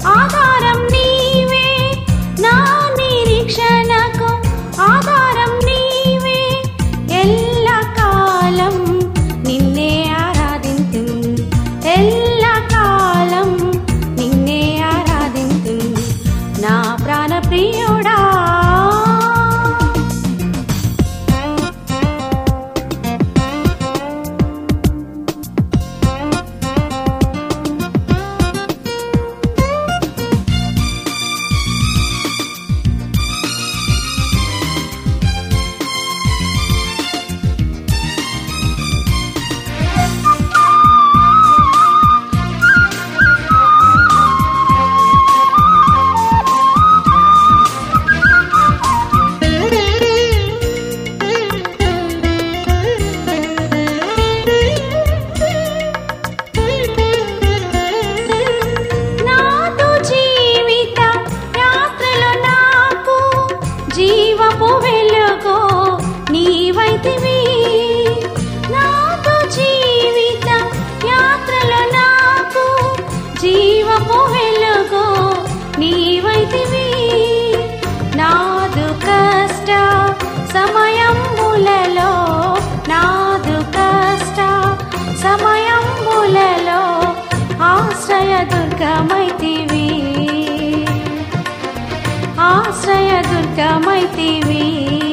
ఆధారం నీవే, నా నిరీక్షణకు ఆధారం నీవే. ఎల్లకాలం నిన్నే ఆరాధింతును, ఎల్లకాలం నిన్నే ఆరాధింతును నా ప్రాణ ప్రియుడా. జీవపు వెలుగు నీవైతివి, నాతో జీవిత యాత్రలో నాకు జీవపు వెలుగు నీవైతివి. నాదు కష్ట సమయములలో, నాదు కష్ట సమయములలో ఆశ్రయ దుర్గమైతివి, ఆశ్రయ దుర్గమైతివి.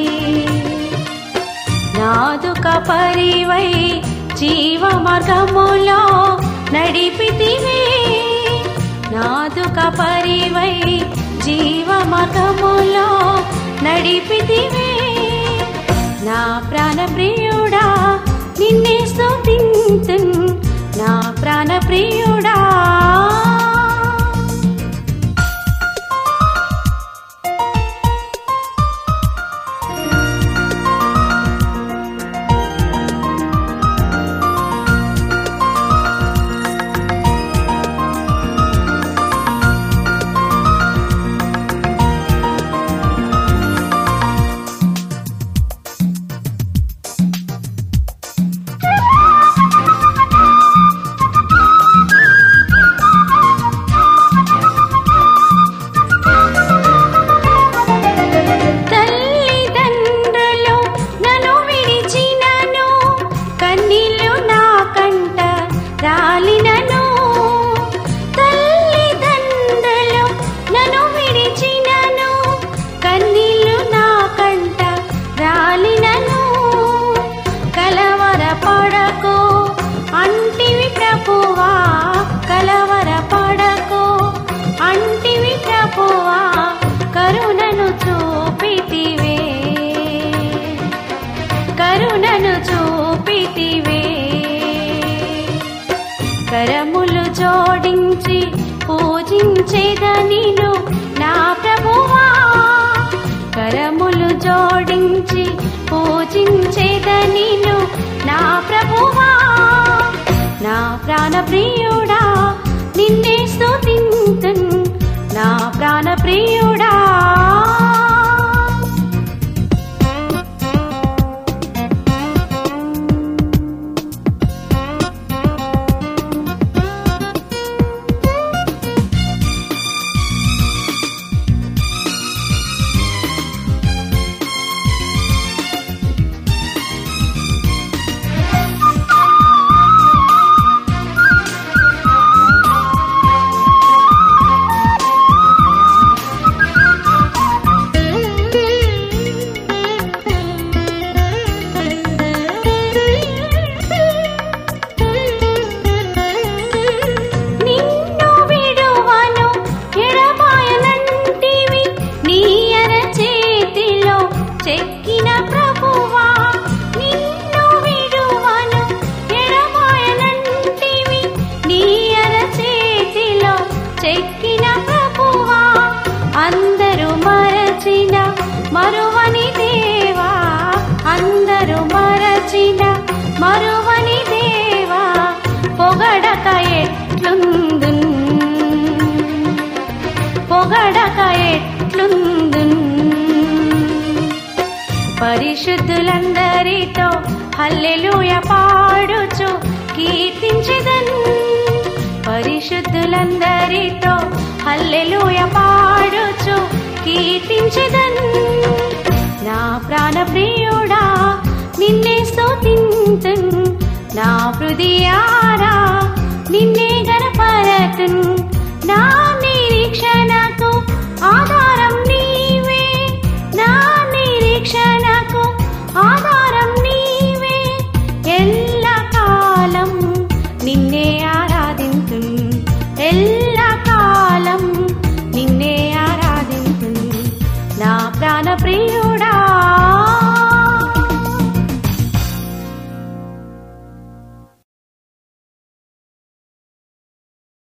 నాదు కాపరివై జీవ మార్గములో నడిపితివి, నాదు కాపరివై జీవ మార్గములో నడిపితివి. నా ప్రాణ ప్రియుడా నిన్నే స్తుతింతును, నా ప్రాణ ప్రియుడా. రాలినను తల్లిదండ్రులు నన్ను విడిచినను, కన్నీళ్ళు నా కంట రాలినను. కలవరపడకు అంటివి ప్రభువా, కలవరపడకు అంటివి ప్రభువా. కరుణను చూపితివే, కరుణను చూపితివే. కరములు జోడించి పూజించేదనిను నా ప్రభువా, కరములు జోడించి పూజించేదనిను నా ప్రభువా. నా ప్రాణ ప్రియుడా నిన్నే స్తుతింతును, నా ప్రాణ ప్రియుడా. చెక్కిన ప్రభువా నిన్ను విడువను, ఎడబాయనంటివి నీ అరచేతిలో చెక్కిన ప్రభువా. అందరూ మరచిన మరువని దేవా, అందరూ మరచిన మరువని దేవా. పొగడక ఎట్లుందున్, పొగడక ఎట్లుందున్. పరిశుద్ధులందరితో హల్లెలూయా పాడుచు కీర్తించెదన్, పరిశుద్ధులందరితో హల్లెలూయా హల్లెలూయ పాడుచు కీర్తించెదన్. నా ప్రాణ ప్రియుడా నిన్నే స్తుతింతున్, నా హృదయారా నిన్నే గణపరతున్. నా నిరీక్షణకు ఆధారం నీవే, నా నిరీక్షణకు ఆధారం నీవే. ఎల్ల కాలం నిన్నే ఆరాధింతున్,